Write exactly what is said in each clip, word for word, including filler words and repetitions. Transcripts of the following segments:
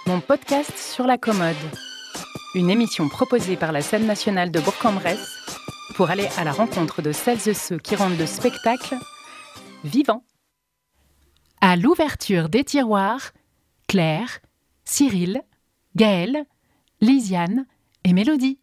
Mon podcast sur la commode. Une émission proposée par la Scène nationale de Bourg-en-Bresse pour aller à la rencontre de celles et ceux qui rendent le spectacle vivant. À l'ouverture des tiroirs, Claire, Cyril, Gaëlle, Lisiane et Mélodie.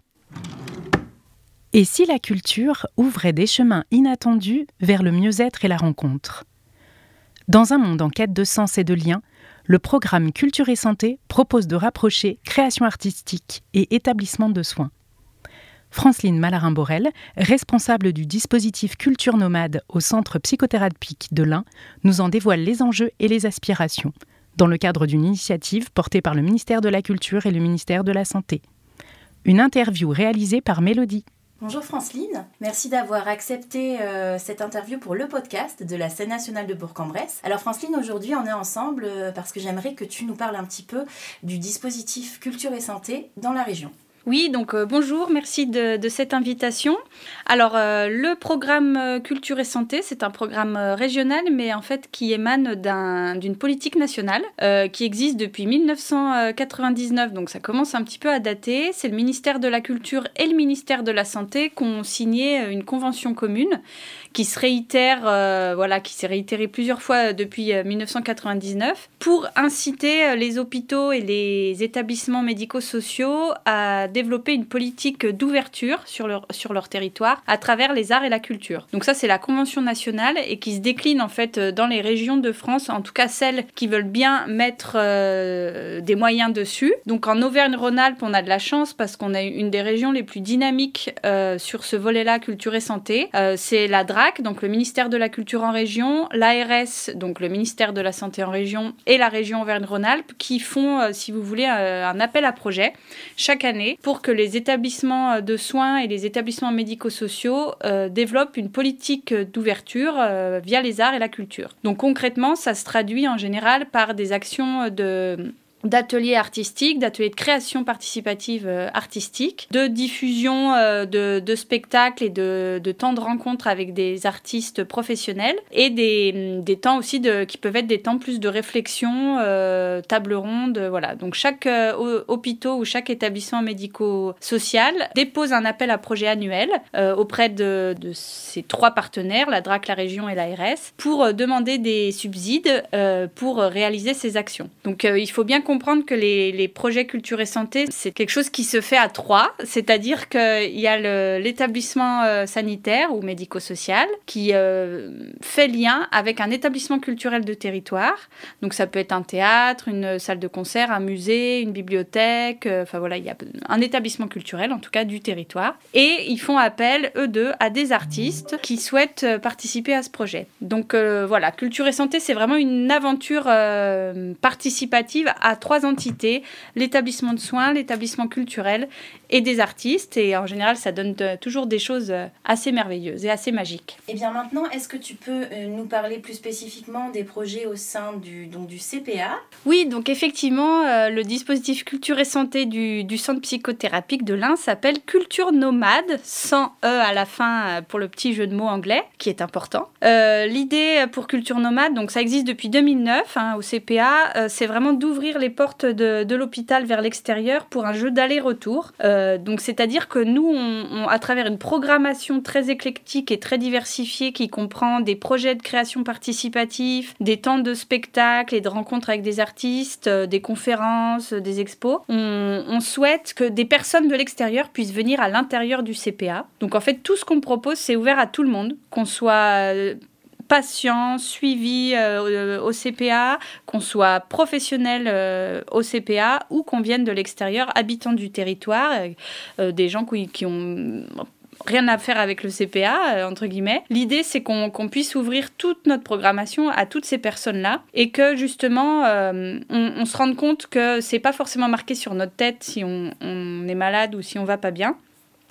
Et si la culture ouvrait des chemins inattendus vers le mieux-être et la rencontre ? Dans un monde en quête de sens et de liens, le programme Culture et Santé propose de rapprocher création artistique et établissement de soins. Franceline Malarin-Borel, responsable du dispositif Culture Nomade au Centre psychothérapique de l'Ain, nous en dévoile les enjeux et les aspirations, dans le cadre d'une initiative portée par le ministère de la Culture et le ministère de la Santé. Une interview réalisée par Mélodie. Bonjour Franceline, merci d'avoir accepté euh, cette interview pour le podcast de la Scène nationale de Bourg-en-Bresse. Alors Franceline, aujourd'hui on est ensemble euh, parce que j'aimerais que tu nous parles un petit peu du dispositif Culture et Santé dans la région. Oui, donc euh, bonjour, merci de, de cette invitation. Alors, euh, le programme euh, Culture et Santé, c'est un programme euh, régional, mais en fait qui émane d'un, d'une politique nationale euh, qui existe depuis dix-neuf cent quatre-vingt-dix-neuf, donc ça commence un petit peu à dater. C'est le ministère de la Culture et le ministère de la Santé qui ont signé une convention commune qui se réitère, euh, voilà, qui s'est réitérée plusieurs fois depuis euh, dix-neuf cent quatre-vingt-dix-neuf, pour inciter euh, les hôpitaux et les établissements médico-sociaux à développer une politique d'ouverture sur leur, sur leur territoire à travers les arts et la culture. Donc ça, c'est la convention nationale et qui se décline en fait dans les régions de France, en tout cas celles qui veulent bien mettre euh, des moyens dessus. Donc en Auvergne-Rhône-Alpes, on a de la chance parce qu'on a une des régions les plus dynamiques euh, sur ce volet-là, culture et santé. Euh, c'est la D R A C, donc le ministère de la Culture en région, l'A R S, donc le ministère de la Santé en région, et la région Auvergne-Rhône-Alpes qui font, euh, si vous voulez, euh, un appel à projet chaque année pour que les établissements de soins et les établissements médico-sociaux euh, développent une politique d'ouverture euh, via les arts et la culture. Donc concrètement, ça se traduit en général par des actions de... d'ateliers artistiques, d'ateliers de création participative euh, artistique, de diffusion euh, de, de spectacles et de, de temps de rencontre avec des artistes professionnels et des, des temps aussi de, qui peuvent être des temps plus de réflexion, euh, table ronde, voilà. Donc chaque euh, hôpital ou chaque établissement médico-social dépose un appel à projet annuel euh, auprès de, de ces trois partenaires, la D R A C, la région et l'A R S, pour euh, demander des subsides euh, pour réaliser ces actions. Donc euh, il faut bien comprendre que les, les projets culture et santé, c'est quelque chose qui se fait à trois, c'est-à-dire qu'il y a le, l'établissement euh, sanitaire ou médico-social qui euh, fait lien avec un établissement culturel de territoire. Donc ça peut être un théâtre, une salle de concert, un musée, une bibliothèque, euh, enfin voilà, il y a un établissement culturel, en tout cas du territoire. Et ils font appel, eux deux, à des artistes qui souhaitent participer à ce projet. Donc euh, voilà, culture et santé, c'est vraiment une aventure euh, participative à trois entités, l'établissement de soins, l'établissement culturel et des artistes. Et en général, ça donne de, toujours des choses assez merveilleuses et assez magiques. Et bien maintenant, est-ce que tu peux euh, nous parler plus spécifiquement des projets au sein du, donc du C P A ? Oui, donc effectivement, euh, le dispositif Culture et Santé du, du Centre psychothérapique de l'Ain s'appelle Culture Nomade, sans E à la fin pour le petit jeu de mots anglais, qui est important. Euh, l'idée pour Culture Nomade, donc ça existe depuis deux mille neuf hein, au C P A, euh, c'est vraiment d'ouvrir les portes de, de l'hôpital vers l'extérieur pour un jeu d'aller-retour. Euh, donc, c'est-à-dire que nous, on, on, à travers une programmation très éclectique et très diversifiée qui comprend des projets de création participative, des temps de spectacle et de rencontres avec des artistes, euh, des conférences, euh, des expos, on, on souhaite que des personnes de l'extérieur puissent venir à l'intérieur du C P A. Donc, en fait, tout ce qu'on propose, c'est ouvert à tout le monde, qu'on soit... Euh, patient, suivi euh, au C P A, qu'on soit professionnel euh, au C P A ou qu'on vienne de l'extérieur, habitants du territoire, euh, des gens qui, qui ont rien à faire avec le C P A, euh, entre guillemets. L'idée, c'est qu'on, qu'on puisse ouvrir toute notre programmation à toutes ces personnes-là et que, justement, euh, on, on se rende compte que c'est pas forcément marqué sur notre tête si on, on est malade ou si on va pas bien.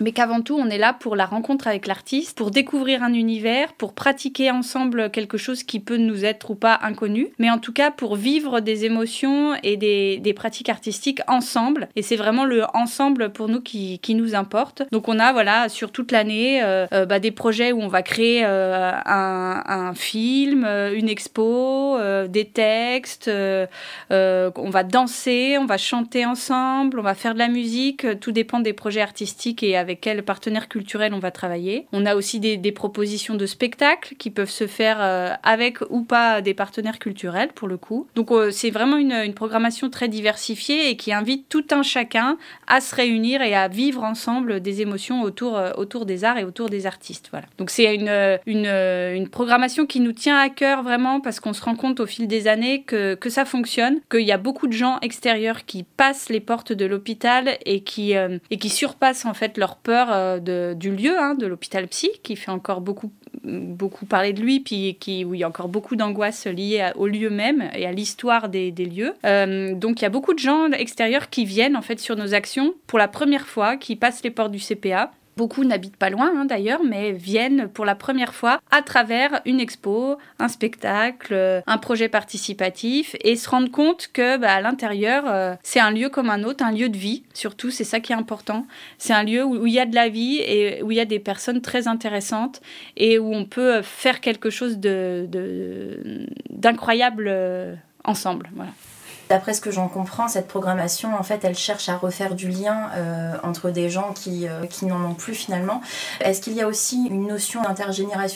mais qu'avant tout, on est là pour la rencontre avec l'artiste, pour découvrir un univers, pour pratiquer ensemble quelque chose qui peut nous être ou pas inconnu, mais en tout cas pour vivre des émotions et des, des pratiques artistiques ensemble. Et c'est vraiment le ensemble pour nous qui, qui nous importe. Donc on a voilà, sur toute l'année euh, euh, bah, des projets où on va créer euh, un, un film, euh, une expo, euh, des textes, euh, euh, on va danser, on va chanter ensemble, on va faire de la musique, tout dépend des projets artistiques et avec quels partenaires culturels on va travailler. On a aussi des, des propositions de spectacles qui peuvent se faire euh, avec ou pas des partenaires culturels pour le coup. Donc euh, c'est vraiment une, une programmation très diversifiée et qui invite tout un chacun à se réunir et à vivre ensemble des émotions autour, euh, autour des arts et autour des artistes. Voilà. Donc c'est une, une, une programmation qui nous tient à cœur vraiment parce qu'on se rend compte au fil des années que, que ça fonctionne, qu'il y a beaucoup de gens extérieurs qui passent les portes de l'hôpital et qui, euh, et qui surpassent en fait leur peur euh, de, du lieu, hein, de l'hôpital psy, qui fait encore beaucoup, beaucoup parler de lui, puis qui, où il y a encore beaucoup d'angoisse liée à, au lieu même et à l'histoire des, des lieux. Euh, donc il y a beaucoup de gens extérieurs qui viennent en fait sur nos actions pour la première fois, qui passent les portes du C P A. Beaucoup n'habitent pas loin hein, d'ailleurs, mais viennent pour la première fois à travers une expo, un spectacle, un projet participatif et se rendent compte que bah, à l'intérieur, euh, c'est un lieu comme un autre, un lieu de vie. Surtout, c'est ça qui est important. C'est un lieu où, où il y a de la vie et où il y a des personnes très intéressantes et où on peut faire quelque chose de, de, d'incroyable euh, ensemble. Voilà. D'après ce que j'en comprends, cette programmation, en fait, elle cherche à refaire du lien euh, entre des gens qui, euh, qui n'en ont plus finalement. Est-ce qu'il y a aussi une notion d'intergénérationnalité ?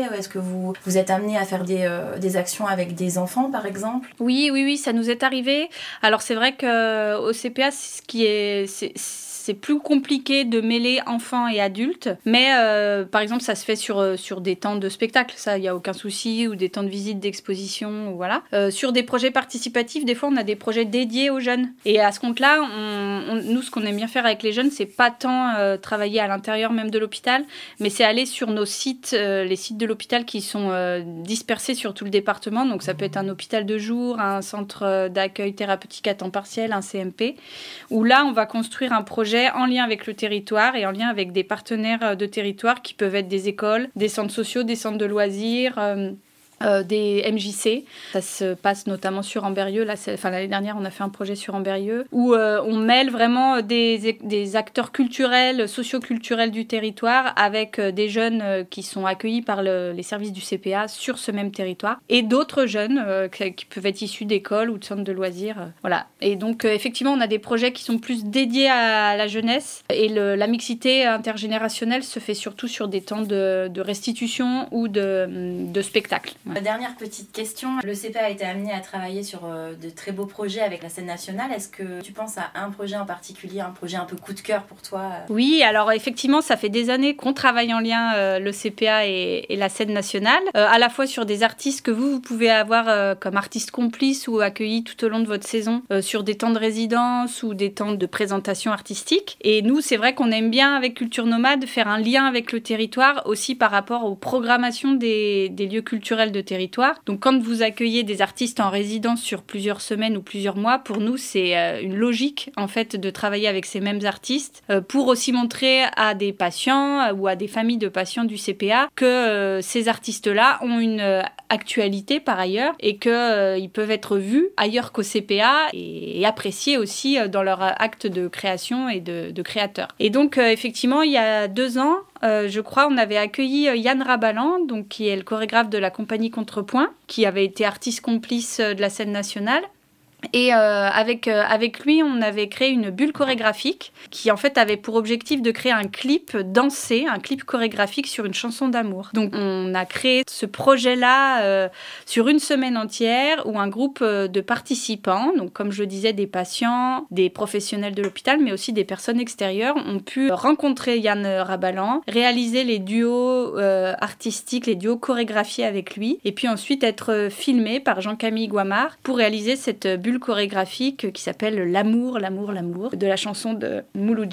Est-ce que vous, vous êtes amené à faire des, euh, des actions avec des enfants, par exemple ? Oui, oui, oui, ça nous est arrivé. Alors c'est vrai qu'au C P A, ce qui est... C'est, c'est plus compliqué de mêler enfants et adultes, mais euh, par exemple ça se fait sur, sur des temps de spectacle, ça il n'y a aucun souci, ou des temps de visite, d'exposition, voilà. Euh, sur des projets participatifs, des fois on a des projets dédiés aux jeunes, et à ce compte-là, on, on, nous ce qu'on aime bien faire avec les jeunes, c'est pas tant euh, travailler à l'intérieur même de l'hôpital, mais c'est aller sur nos sites, euh, les sites de l'hôpital qui sont euh, dispersés sur tout le département, donc ça peut être un hôpital de jour, un centre d'accueil thérapeutique à temps partiel, un C M P, où là on va construire un projet en lien avec le territoire et en lien avec des partenaires de territoire qui peuvent être des écoles, des centres sociaux, des centres de loisirs, euh, euh, des M J C. Ça se passe notamment sur Ambérieux. Là, enfin, l'année dernière, on a fait un projet sur Ambérieux où euh, on mêle vraiment des, des acteurs culturels, socioculturels du territoire avec euh, des jeunes euh, qui sont accueillis par le, les services du C P A sur ce même territoire et d'autres jeunes euh, qui, qui peuvent être issus d'écoles ou de centres de loisirs. Euh, voilà. Et donc, euh, effectivement, on a des projets qui sont plus dédiés à la jeunesse et le, la mixité intergénérationnelle se fait surtout sur des temps de, de restitution ou de, de spectacle. Ouais. Dernière petite question. Le C P A a été amené à travailler sur euh, de très beaux projets avec la scène nationale. Est-ce que tu penses à un projet en particulier, un projet un peu coup de cœur pour toi ? Oui, alors effectivement, ça fait des années qu'on travaille en lien, euh, le C P A et, et la scène nationale, euh, à la fois sur des artistes que vous, vous pouvez avoir euh, comme artistes complices ou accueillis tout au long de votre saison, euh, sur des temps de résidence ou des temps de présentation artistique. Et nous, c'est vrai qu'on aime bien, avec Culture Nomade, faire un lien avec le territoire, aussi par rapport aux programmations des, des lieux culturels de territoire. Donc quand vous accueillez des artistes en résidence sur plusieurs semaines ou plusieurs mois, pour nous c'est euh, une logique en fait de travailler avec ces mêmes artistes euh, pour aussi montrer à des patients euh, ou à des familles de patients du C P A que euh, ces artistes-là ont une euh, actualité par ailleurs et qu'ils euh, peuvent être vus ailleurs qu'au C P A et, et appréciés aussi euh, dans leur acte de création et de, de créateur. Et donc euh, effectivement il y a deux ans, Euh, je crois, on avait accueilli Yann Rabalan, donc, qui est le chorégraphe de la compagnie Contrepoint, qui avait été artiste complice de la scène nationale. Et euh, avec, euh, avec lui, on avait créé une bulle chorégraphique qui, en fait, avait pour objectif de créer un clip dansé, un clip chorégraphique sur une chanson d'amour. Donc, on a créé ce projet-là euh, sur une semaine entière où un groupe euh, de participants, donc comme je le disais, des patients, des professionnels de l'hôpital, mais aussi des personnes extérieures, ont pu rencontrer Yann Rabalan, réaliser les duos euh, artistiques, les duos chorégraphiés avec lui, et puis ensuite être filmés par Jean-Camille Guamard pour réaliser cette bulle chorégraphique qui s'appelle L'amour, l'amour, l'amour, de la chanson de Mouloudji.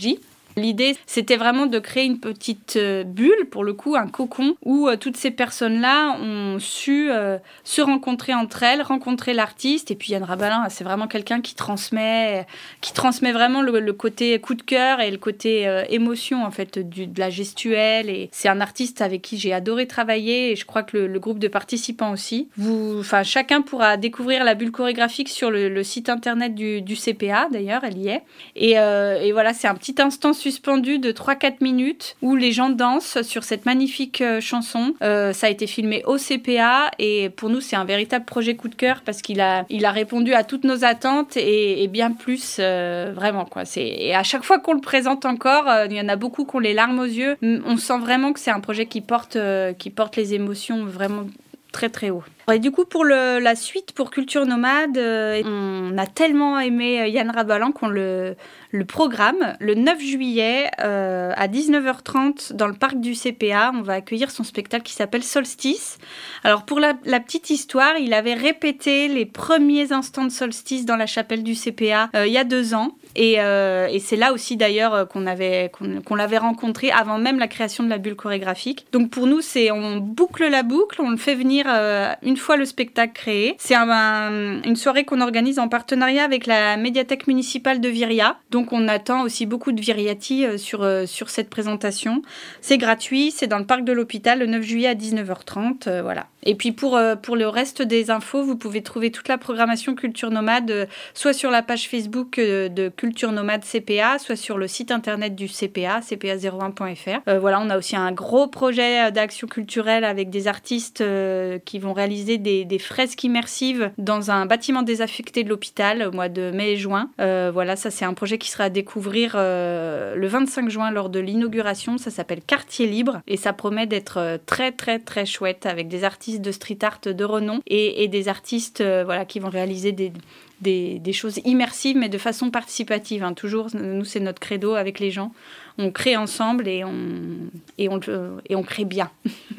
L'idée, c'était vraiment de créer une petite euh, bulle, pour le coup, un cocon, où euh, toutes ces personnes-là ont su euh, se rencontrer entre elles, rencontrer l'artiste. Et puis Yann Rabalin, c'est vraiment quelqu'un qui transmet, qui transmet vraiment le, le côté coup de cœur et le côté euh, émotion, en fait, du, de la gestuelle. Et c'est un artiste avec qui j'ai adoré travailler, et je crois que le, le groupe de participants aussi. Vous, enfin, chacun pourra découvrir la bulle chorégraphique sur le, le site internet du, du C P A, d'ailleurs, elle y est. Et, euh, et voilà, c'est un petit instant suspendu de trois à quatre minutes où les gens dansent sur cette magnifique euh, chanson. Euh, ça a été filmé au C P A et pour nous, c'est un véritable projet coup de cœur parce qu'il a, il a répondu à toutes nos attentes et, et bien plus, euh, vraiment, quoi. C'est, et à chaque fois qu'on le présente encore, euh, il y en a beaucoup qui ont les larmes aux yeux. On sent vraiment que c'est un projet qui porte, euh, qui porte les émotions vraiment très très haut. Et du coup, pour le, la suite, pour Culture Nomade, euh, on a tellement aimé Yann Rabalin qu'on le, le programme. Le neuf juillet, euh, à dix-neuf heures trente, dans le parc du C P A, on va accueillir son spectacle qui s'appelle Solstice. Alors, pour la, la petite histoire, il avait répété les premiers instants de Solstice dans la chapelle du C P A euh, il y a deux ans. Et, euh, et c'est là aussi, d'ailleurs, qu'on, avait, qu'on, qu'on l'avait rencontré avant même la création de la bulle chorégraphique. Donc, pour nous, c'est on boucle la boucle, on le fait venir euh, une fois le spectacle créé. C'est un, un, une soirée qu'on organise en partenariat avec la médiathèque municipale de Viria. Donc on attend aussi beaucoup de Viriati euh, sur, euh, sur cette présentation. C'est gratuit, c'est dans le parc de l'hôpital le neuf juillet à dix-neuf heures trente. Euh, voilà. Et puis pour, euh, pour le reste des infos, vous pouvez trouver toute la programmation Culture Nomade euh, soit sur la page Facebook euh, de Culture Nomade C P A, soit sur le site internet du C P A, c p a zéro un point f r. Euh, voilà, on a aussi un gros projet d'action culturelle avec des artistes euh, qui vont réaliser des, des fresques immersives dans un bâtiment désaffecté de l'hôpital au mois de mai et juin. Euh, voilà, ça c'est un projet qui sera à découvrir euh, le vingt-cinq juin lors de l'inauguration. Ça s'appelle Quartier Libre et ça promet d'être très très très chouette avec des artistes de street art de renom et, et des artistes euh, voilà, qui vont réaliser des, des, des choses immersives mais de façon participative. Hein. Toujours, nous c'est notre credo avec les gens. On crée ensemble et on, et on, et on crée bien.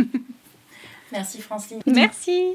Merci Francine. Merci.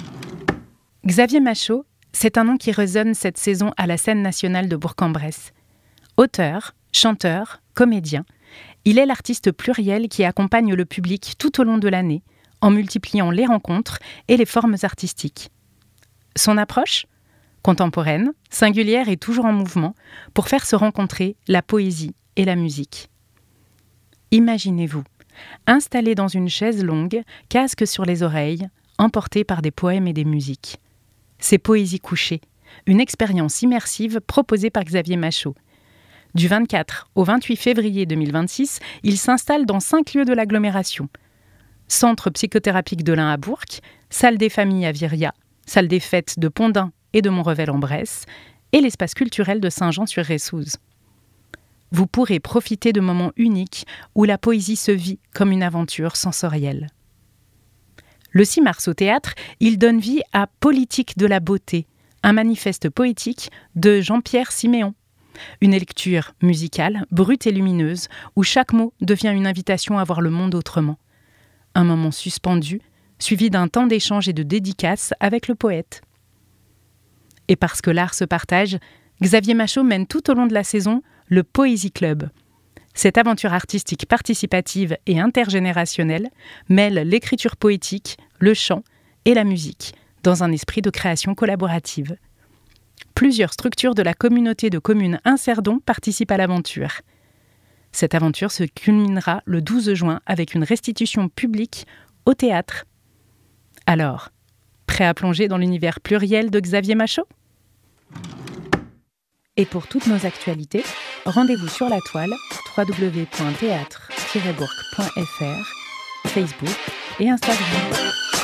Xavier Machaut, c'est un nom qui résonne cette saison à la scène nationale de Bourg-en-Bresse. Auteur, chanteur, comédien, il est l'artiste pluriel qui accompagne le public tout au long de l'année, en multipliant les rencontres et les formes artistiques. Son approche ? Contemporaine, singulière et toujours en mouvement, pour faire se rencontrer la poésie et la musique. Imaginez-vous, installé dans une chaise longue, casque sur les oreilles, emporté par des poèmes et des musiques. C'est Poésie couchée, une expérience immersive proposée par Xavier Machaut. Du vingt-quatre au vingt-huit février deux mille vingt-six, il s'installe dans cinq lieux de l'agglomération. Centre psychothérapique de l'Ain à Bourg, salle des familles à Viria, salle des fêtes de Pondin et de Montrevel-en-Bresse, et l'espace culturel de Saint-Jean-sur-Ressouze. Vous pourrez profiter de moments uniques où la poésie se vit comme une aventure sensorielle. Le six mars au théâtre, il donne vie à Politique de la beauté, un manifeste poétique de Jean-Pierre Siméon. Une lecture musicale, brute et lumineuse, où chaque mot devient une invitation à voir le monde autrement. Un moment suspendu, suivi d'un temps d'échange et de dédicace avec le poète. Et parce que l'art se partage, Xavier Machaut mène tout au long de la saison le Poésie Club. Cette aventure artistique participative et intergénérationnelle mêle l'écriture poétique, le chant et la musique dans un esprit de création collaborative. Plusieurs structures de la communauté de communes Incerdon participent à l'aventure. Cette aventure se culminera le douze juin avec une restitution publique au théâtre. Alors, prêt à plonger dans l'univers pluriel de Xavier Machaut ? Et pour toutes nos actualités, rendez-vous sur la toile w w w point théâtre tiret bourg point f r, Facebook et Instagram.